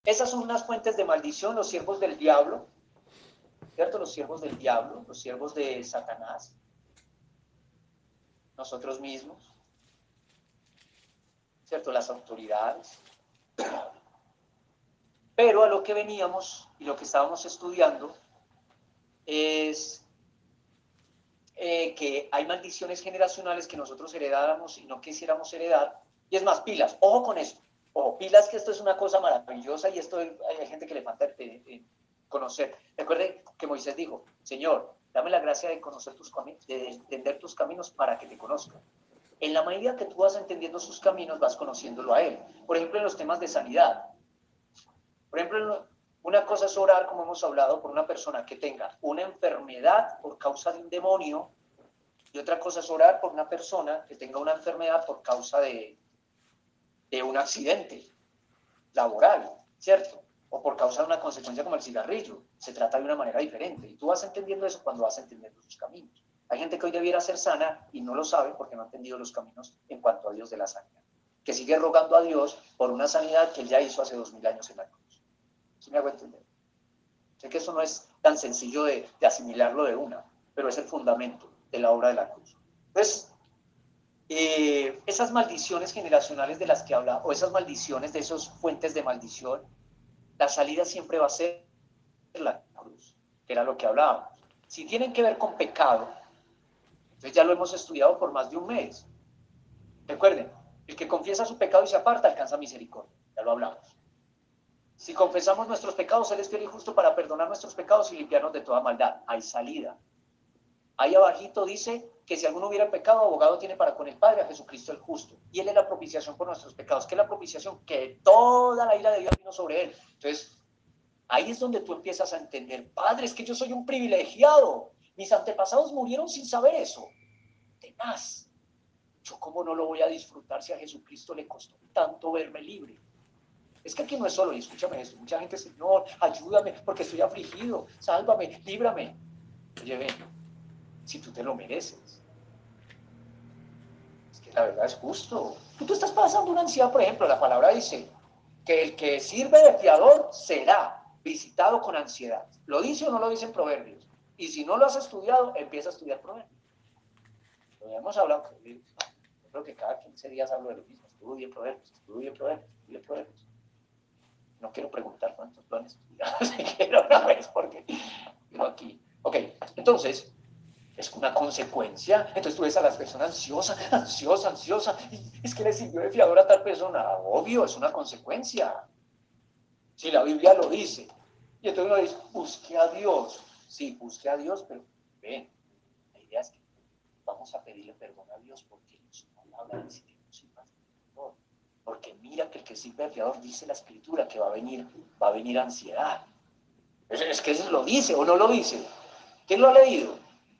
Esas son unas fuentes de maldición, los siervos del diablo, ¿cierto? Los siervos del diablo, los siervos de Satanás, nosotros mismos, ¿cierto? Las autoridades. Pero a lo que veníamos y lo que estábamos estudiando es que hay maldiciones generacionales que nosotros heredáramos y no quisiéramos heredar. Y es más, pilas, ojo con esto. Ojo, pilas que esto es una cosa maravillosa y esto hay gente que le falta conocer. Recuerde que Moisés dijo, Señor, dame la gracia de conocer tus caminos, de entender tus caminos para que te conozca. En la medida que tú vas entendiendo sus caminos, vas conociéndolo a Él. Por ejemplo, en los temas de sanidad. Por ejemplo, una cosa es orar, como hemos hablado, por una persona que tenga una enfermedad por causa de un demonio, y otra cosa es orar por una persona que tenga una enfermedad por causa de un accidente laboral, ¿cierto? O por causa de una consecuencia como el cigarrillo. Se trata de una manera diferente. Y tú vas entendiendo eso cuando vas entendiendo sus caminos. Hay gente que hoy debiera ser sana y no lo sabe porque no ha entendido los caminos en cuanto a Dios de la sanidad. Que sigue rogando a Dios por una sanidad que Él ya hizo hace 2000 años en la cruz. ¿Sí me hago entender? Sé que eso no es tan sencillo de asimilarlo de una, pero es el fundamento de la obra de la cruz. Entonces, esas maldiciones generacionales de las que habla, o esas maldiciones de esas fuentes de maldición, la salida siempre va a ser la cruz, que era lo que hablábamos. Si tienen que ver con pecado, entonces ya lo hemos estudiado por más de un mes. Recuerden, el que confiesa su pecado y se aparta alcanza misericordia, ya lo hablamos. Si confesamos nuestros pecados, Él es fiel y justo para perdonar nuestros pecados y limpiarnos de toda maldad. Hay salida. Ahí abajito dice que si alguno hubiera pecado, abogado tiene para con el Padre a Jesucristo el justo. Y Él es la propiciación por nuestros pecados. ¿Qué es la propiciación? Que toda la ira de Dios vino sobre Él. Entonces, ahí es donde tú empiezas a entender, Padre, es que yo soy un privilegiado. Mis antepasados murieron sin saber eso. Tenaz. ¿Yo cómo no lo voy a disfrutar si a Jesucristo le costó tanto verme libre? Es que aquí no es solo, y escúchame esto, mucha gente, Señor, ayúdame porque estoy afligido, sálvame, líbrame. Oye, ven, si tú te lo mereces. Es que la verdad es justo. Tú estás pasando una ansiedad, por ejemplo, la palabra dice que el que sirve de fiador será visitado con ansiedad. ¿Lo dice o no lo dice en Proverbios? Y si no lo has estudiado, empieza a estudiar Proverbios. Lo hemos hablado, yo creo que cada 15 días hablo de lo mismo. Estudie Proverbios, estudie Proverbios, estudie Proverbios. No quiero preguntar cuántos lo han estudiado siquiera una vez porque no aquí. Ok, entonces, es una consecuencia. Entonces tú ves a las personas ansiosas, ansiosa, ansiosa. Es que le sirvió de fiador a tal persona. Obvio, es una consecuencia. Si la Biblia lo dice. Y entonces uno dice, busque a Dios. Sí, busque a Dios, pero ven, la idea es que vamos a pedirle perdón a Dios porque su palabra dice que no sirva de fiador. Porque mira que el que sirve de fiador dice la escritura que va a venir ansiedad. Es que eso lo dice o no lo dice. ¿Quién lo ha leído?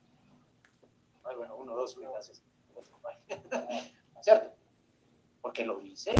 Ay, bueno, uno, dos, gracias. ¿Cierto? Porque lo dice.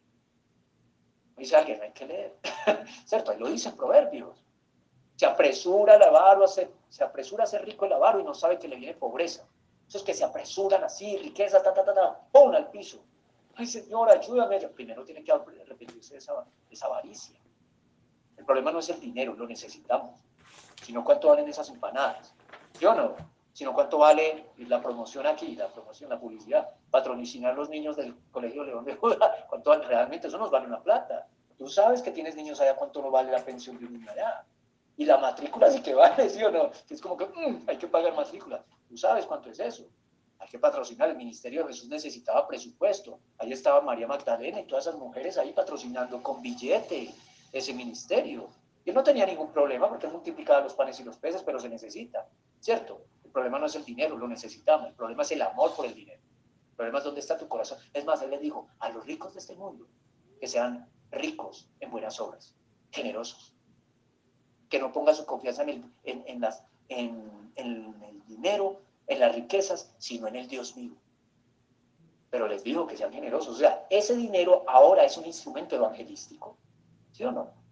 Dice alguien, hay que leer. ¿Cierto? Ahí lo dice en Proverbios. Se apresura el avaro, se apresura a ser rico el avaro y no sabe que le viene pobreza. Esos que se apresuran así, riqueza, ¡pum! Al piso. Ay, Señor, ayúdame. Primero tiene que arrepentirse de esa avaricia. El problema no es el dinero, lo necesitamos, sino cuánto valen esas empanadas. ¿Sí o no? Sino cuánto vale la promoción aquí, la promoción, la publicidad, patrocinar los niños del Colegio León de Judá, cuánto vale, realmente eso nos vale una plata. Tú sabes que tienes niños allá, cuánto no vale la pensión de un niño allá. Y la matrícula sí que vale, ¿sí o no? Es como que hay que pagar matrícula. Tú sabes cuánto es eso. Hay que patrocinar. El Ministerio de Jesús necesitaba presupuesto. Ahí estaba María Magdalena y todas esas mujeres ahí patrocinando con billete ese ministerio. Yo no tenía ningún problema porque multiplicaba los panes y los peces, pero se necesita, ¿cierto? El problema no es el dinero, lo necesitamos. El problema es el amor por el dinero. El problema es dónde está tu corazón. Es más, él le dijo a los ricos de este mundo que sean ricos en buenas obras, generosos, que no pongan su confianza en el dinero, en las riquezas, sino en el Dios vivo. Pero les digo que sean generosos. O sea, ese dinero ahora es un instrumento evangelístico. ¿Sí o no?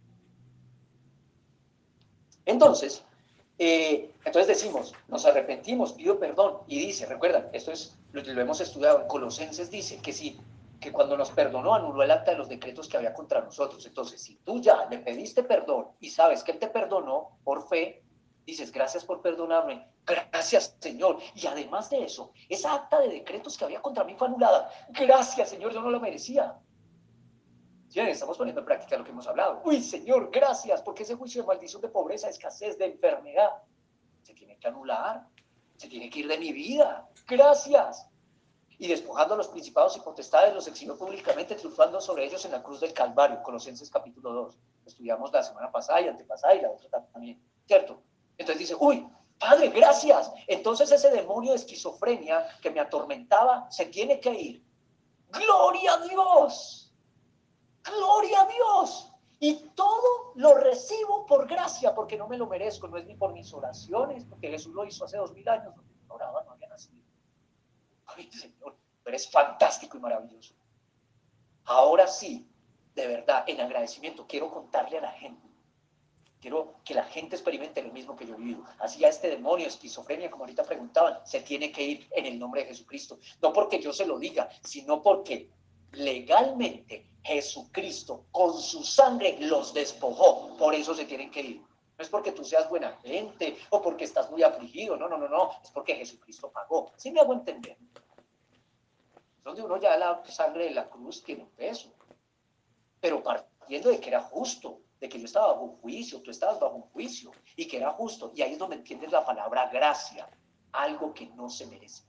Entonces decimos, nos arrepentimos, pido perdón, y dice, recuerdan, esto es, lo hemos estudiado en Colosenses, dice que si que cuando nos perdonó anuló el acta de los decretos que había contra nosotros. Entonces, si tú ya le pediste perdón y sabes que Él te perdonó por fe, dices, gracias por perdonarme, gracias Señor. Y además de eso, esa acta de decretos que había contra mí fue anulada. Gracias Señor, yo no lo merecía. ¿Sí? Estamos poniendo en práctica lo que hemos hablado. Uy Señor, gracias, porque ese juicio de maldición, de pobreza, de escasez, de enfermedad, se tiene que anular, se tiene que ir de mi vida. Gracias. Y despojando a los principados y potestades, los exilió públicamente, triunfando sobre ellos en la cruz del Calvario, Colosenses capítulo 2. Estudiamos la semana pasada y antepasada y la otra también, ¿cierto? Entonces dice, uy, Padre, gracias. Entonces ese demonio de esquizofrenia que me atormentaba se tiene que ir. ¡Gloria a Dios! ¡Gloria a Dios! Y todo lo recibo por gracia, porque no me lo merezco, no es ni por mis oraciones, porque Jesús lo hizo hace 2000 años, donde no oraba, no había nacido. Ay, Señor, pero es fantástico y maravilloso. Ahora sí, de verdad, en agradecimiento, quiero contarle a la gente, quiero que la gente experimente lo mismo que yo he vivido. Así a este demonio, esquizofrenia, como ahorita preguntaban, se tiene que ir en el nombre de Jesucristo. No porque yo se lo diga, sino porque legalmente Jesucristo con su sangre los despojó. Por eso se tienen que ir. No es porque tú seas buena gente o porque estás muy afligido. No, no, no, no. Es porque Jesucristo pagó. ¿Sí me hago entender? Donde uno ya la sangre de la cruz tiene un peso, pero partiendo de que era justo, de que yo estaba bajo un juicio, tú estabas bajo un juicio, y que era justo, y ahí es donde entiendes la palabra gracia, algo que no se merece.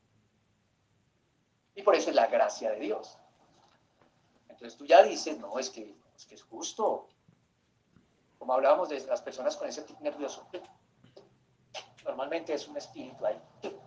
Y por eso es la gracia de Dios. Entonces tú ya dices, no, es que es justo. Como hablábamos de las personas con ese tic nervioso, normalmente es un espíritu ahí.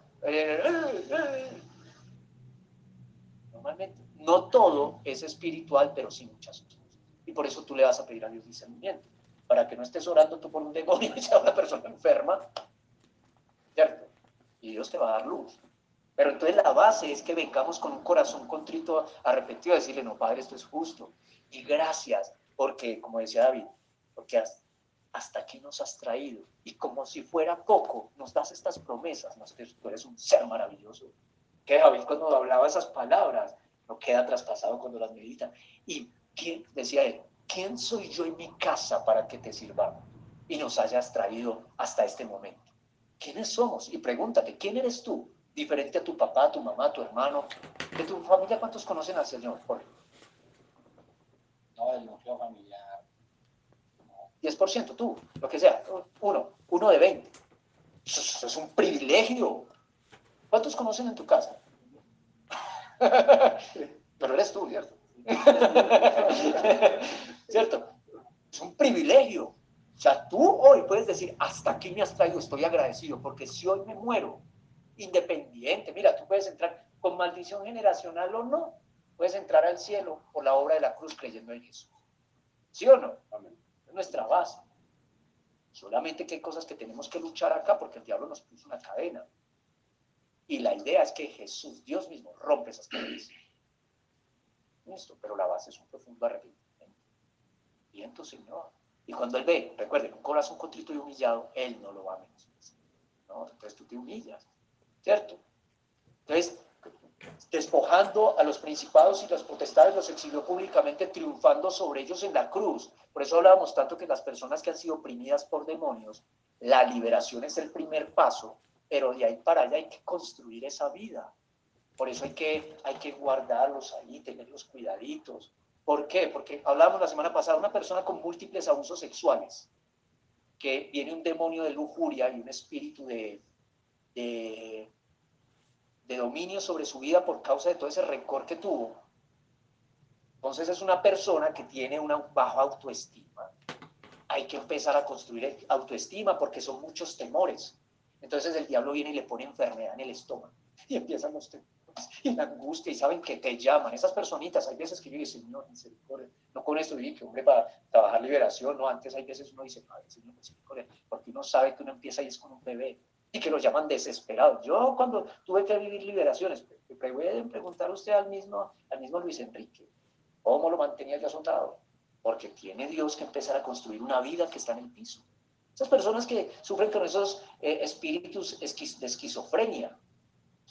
Normalmente, no todo es espiritual, pero sí muchas cosas. Y por eso tú le vas a pedir a Dios discernimiento, para que no estés orando tú por un demonio y sea una persona enferma, ¿cierto? Y Dios te va a dar luz. Pero entonces la base es que vengamos con un corazón contrito, arrepentido, a decirle, no, Padre, esto es justo. Y gracias, porque, como decía David, porque hasta aquí nos has traído. Y como si fuera poco, nos das estas promesas. Tú eres un ser maravilloso. Que David, cuando hablaba esas palabras, no queda traspasado cuando las medita. Y ¿quién, decía él, quién soy yo en mi casa para que te sirvamos y nos hayas traído hasta este momento? ¿Quiénes somos? Y pregúntate, ¿quién eres tú? Diferente a tu papá, a tu mamá, a tu hermano. De tu familia, ¿cuántos conocen al Señor? Jorge. No, del núcleo familiar. 10%, tú, lo que sea. Uno de 20. Eso es un privilegio. ¿Cuántos conocen en tu casa? Pero eres tú, ¿cierto? ¿Cierto? Es un privilegio. O sea, tú hoy puedes decir, hasta aquí me has traído, estoy agradecido, porque si hoy me muero, independiente, mira, tú puedes entrar con maldición generacional o no, puedes entrar al cielo por la obra de la cruz creyendo en Jesús. ¿Sí o no? Amén. Es nuestra base. Solamente que hay cosas que tenemos que luchar acá porque el diablo nos puso una cadena. Y la idea es que Jesús, Dios mismo, rompe esas cadenas. Listo, pero la base es un profundo arrepentimiento. Viento, Señor. Y cuando Él ve, recuerden, un corazón contrito y humillado, Él no lo va a menospreciar. ¿No? Entonces tú te humillas, ¿cierto? Entonces, despojando a los principados y las potestades, los exilió públicamente, triunfando sobre ellos en la cruz. Por eso hablábamos tanto que las personas que han sido oprimidas por demonios, la liberación es el primer paso, pero de ahí para allá hay que construir esa vida. Por eso hay que guardarlos ahí, tenerlos cuidaditos. ¿Por qué? Porque hablábamos la semana pasada, una persona con múltiples abusos sexuales, que viene un demonio de lujuria y un espíritu de, de dominio sobre su vida por causa de todo ese rencor que tuvo. Entonces es una persona que tiene una baja autoestima. Hay que empezar a construir autoestima porque son muchos temores. Entonces el diablo viene y le pone enfermedad en el estómago y empiezan los temores y la angustia y saben que te llaman. Esas personitas, hay veces que yo digo, Señor, misericordia, no con esto dije, hombre, para trabajar liberación, no, antes hay veces uno dice, Padre, Señor, misericordia, porque uno sabe que uno empieza y es con un bebé y que lo llaman desesperado. Yo cuando tuve que vivir liberaciones, pueden preguntar usted al mismo Luis Enrique, ¿cómo lo mantenía yo azotado? Porque tiene Dios que empezar a construir una vida que está en el piso. Esas personas que sufren con esos espíritus de esquizofrenia,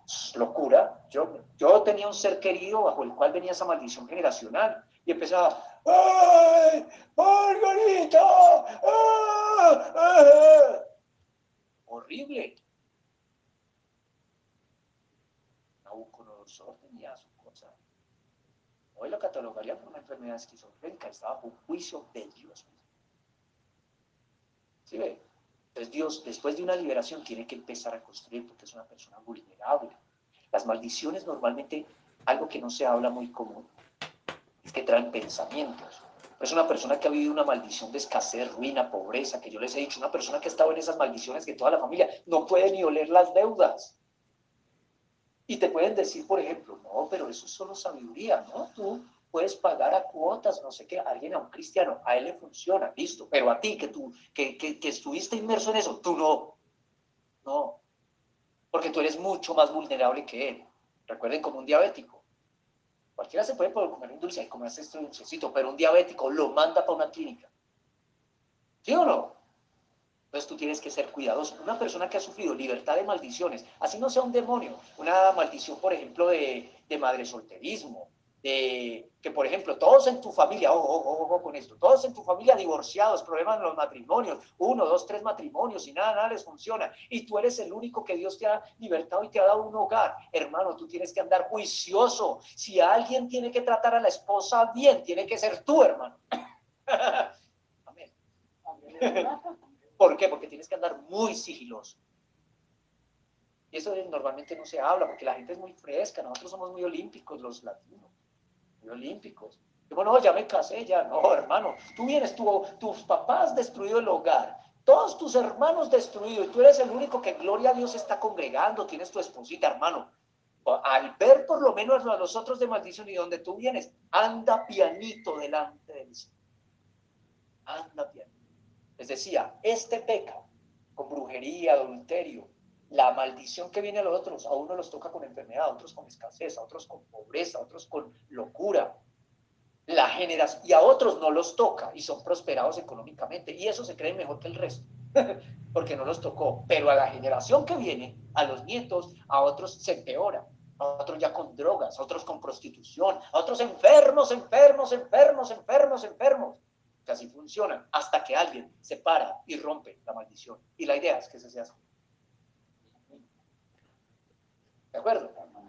Locura. Yo tenía un ser querido bajo el cual venía esa maldición generacional y empezaba, ¡ay, Margarita! ¡Ah! ¡Ah! Horrible. Nabucodonosor tenía su cosa. Hoy lo catalogaría como una enfermedad esquizofrénica, estaba bajo un juicio de Dios. ¿Sí ve? Entonces Dios, después de una liberación, tiene que empezar a construir porque es una persona vulnerable. Las maldiciones normalmente, algo que no se habla muy común, es que traen pensamientos. Es una persona que ha vivido una maldición de escasez, ruina, pobreza, que yo les he dicho, una persona que ha estado en esas maldiciones que toda la familia no puede ni oler las deudas. Y te pueden decir, por ejemplo, no, pero eso es solo sabiduría, ¿no? Tú puedes pagar a cuotas, no sé qué, alguien, a un cristiano, a él le funciona, listo, pero a ti, que estuviste inmerso en eso, tú no, no, porque tú eres mucho más vulnerable que él. Recuerden, como un diabético, cualquiera se puede comer un dulce y comerse este dulcecito, pero un diabético lo manda para una clínica, ¿sí o no? Entonces tú tienes que ser cuidadoso. Una persona que ha sufrido libertad de maldiciones, así no sea un demonio, una maldición, por ejemplo, de madre solterismo, de que, por ejemplo, todos en tu familia, ojo con esto, todos en tu familia divorciados, problemas en los matrimonios, 1, 2, 3 matrimonios y nada les funciona, y tú eres el único que Dios te ha libertado y te ha dado un hogar. Hermano, tú tienes que andar juicioso. Si alguien tiene que tratar a la esposa bien, tiene que ser tú, hermano. Amén. ¿Por qué? Porque tienes que andar muy sigiloso. Y eso normalmente no se habla porque la gente es muy fresca. Nosotros somos muy olímpicos, los latinos, muy olímpicos. Digo, no, ya me casé, ya. No, hermano, tú vienes, tus papás destruido el hogar, todos tus hermanos destruidos, y tú eres el único que, gloria a Dios, está congregando, tienes tu esposita, hermano. Al ver por lo menos a los otros de maldición y donde tú vienes, anda pianito delante del Señor. Anda pianito. Les decía, este peca con brujería, adulterio, la maldición que viene a los otros, a uno los toca con enfermedad, a otros con escasez, a otros con pobreza, a otros con locura. La generación, y a otros no los toca y son prosperados económicamente, y eso se cree mejor que el resto, porque no los tocó. Pero a la generación que viene, a los nietos, a otros se empeora, a otros ya con drogas, a otros con prostitución, a otros enfermos, enfermos, enfermos, enfermos, enfermos. Que así funcionan hasta que alguien se para y rompe la maldición. Y la idea es que ese sea así. ¿De acuerdo?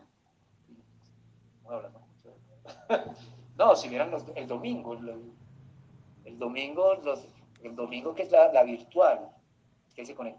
No hablando mucho. No, si vieran el domingo, el domingo, el domingo que es la virtual, que se conecta